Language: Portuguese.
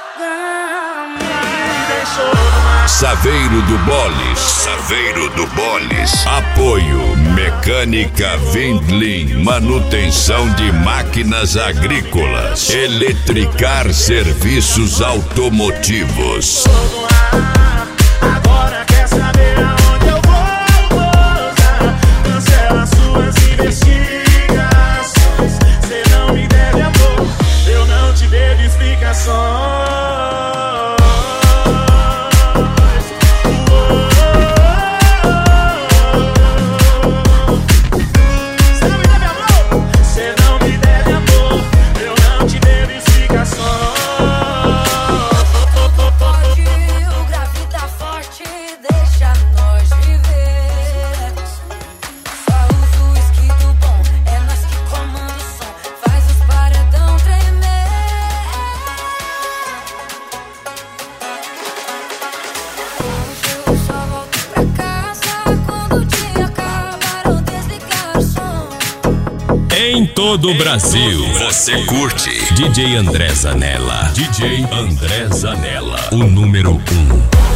Saveiro do Boles, Saveiro do Boles. Apoio Mecânica Windlin, manutenção de máquinas agrícolas. Eletricar Serviços Automotivos. Agora quer saber aonde eu vou pousar? Cancela suas investigações. Cê não me deve amor, eu não te devo explicações. Em todo o Brasil, você curte DJ André Zanella. DJ André Zanella, o número 1.